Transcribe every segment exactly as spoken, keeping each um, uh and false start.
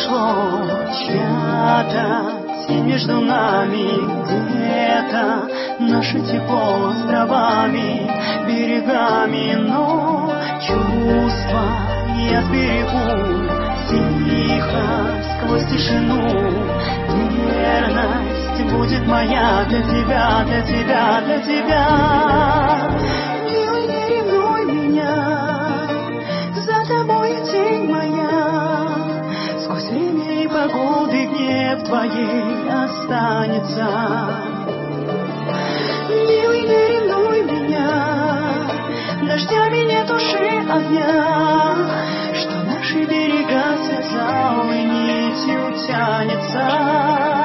прошло, чья-то тень между нами, где-то наше тепло островами, берегами, но чувства я сберегу тихо сквозь тишину. Верность будет моя для тебя, для тебя, для тебя. Милый, не ревнуй меня, за тобой тень моя. Сквозь время и погоды гнев твоей останется. Милый, не ревнуй меня, дождями не туши огня, что наши берега связалой нитью тянется.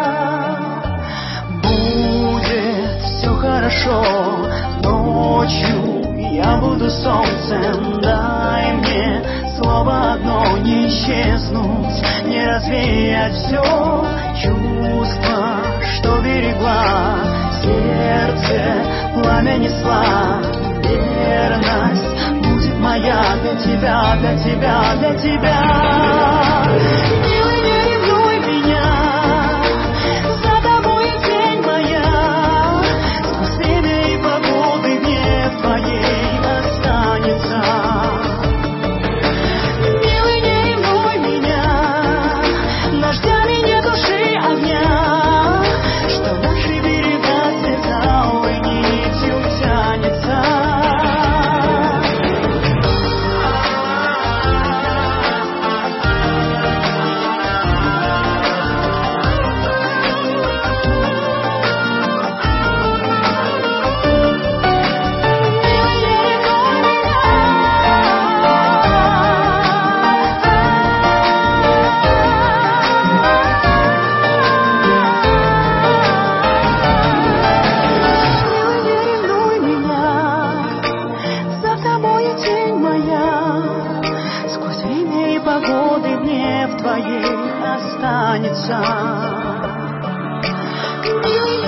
Будет все хорошо, ночью я буду солнцем. Дай мне слово одно, не исчезнуть, не развеять все чувства, что берегла. Сердце пламя несла, верность будет моя для тебя, для тебя, для тебя. Милый, не ревнуй меня, за тобой тень моя. Сквозь время и погоды гнев твоей останется. Милый, не ревнуй меня, дождями не туши огня, что наши берега связалой нитью тянется. Погоды гнев твоей останется.